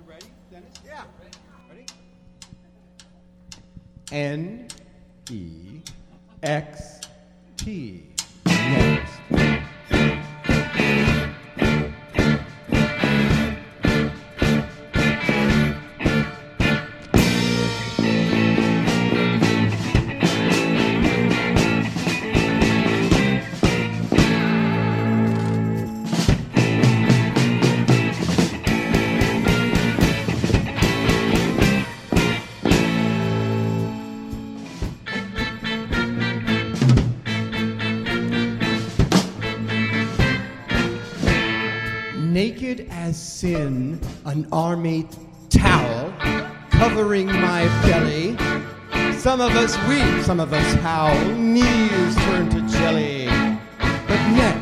ready, Dennis? Yeah. Ready? N-E-X-T. Next. Naked as sin, an army towel covering my belly. Some of us weep, some of us howl, knees turn to jelly. But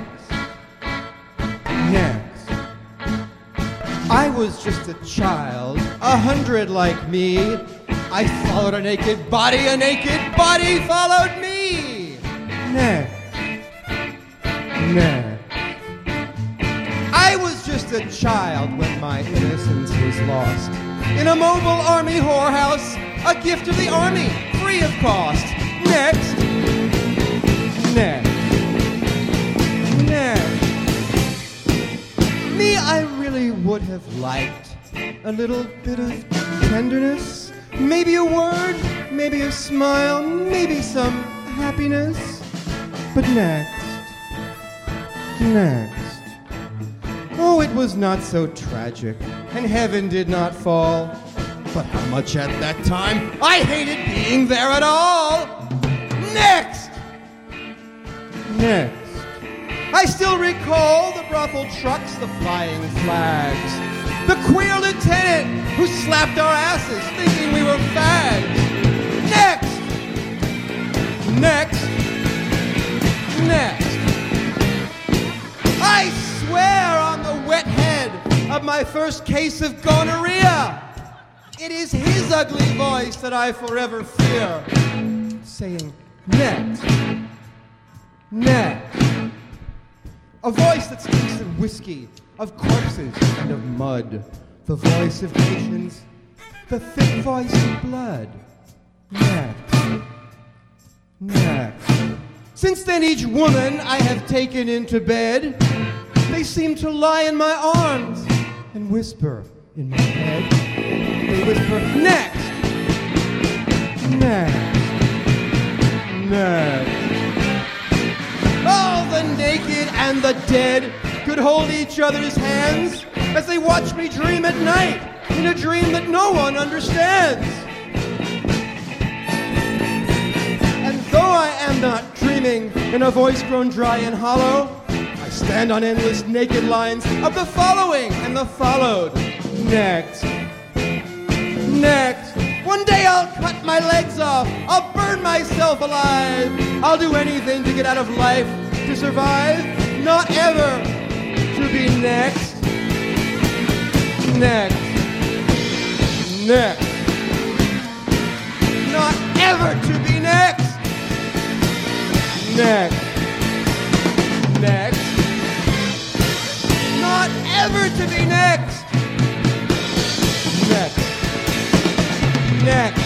next, I was just a child, 100 like me. I followed a naked body followed me. Next. I was just a child when my innocence was lost. In a mobile army whorehouse, a gift of the army, free of cost. Next. Me, I really would have liked a little bit of tenderness. Maybe a word, maybe a smile, maybe some happiness. But next. Oh, it was not so tragic, and heaven did not fall. But how much at that time I hated being there at all! Next! I still recall the brothel trucks, the flying flags, the queer lieutenant who slapped our asses thinking we were fags. Next! I swear on the wet head of my first case of gonorrhea, it is his ugly voice that I forever fear, saying, next. A voice that speaks of whiskey, of corpses, and of mud. The voice of nations, the thick voice of blood. Next. Since then, each woman I have taken into bed, they seem to lie in my arms and whisper in my head. They whisper, next. Oh, the naked and the dead could hold each other's hands as they watch me dream at night in a dream that no one understands. And though I am not dreaming in a voice grown dry and hollow, I stand on endless naked lines of the following and the followed. Next. One day I'll cut my legs off. I'll burn myself alive. I'll do anything to get out of life, to survive. Not ever to be next. Not ever to be next. Not ever to be next. Next.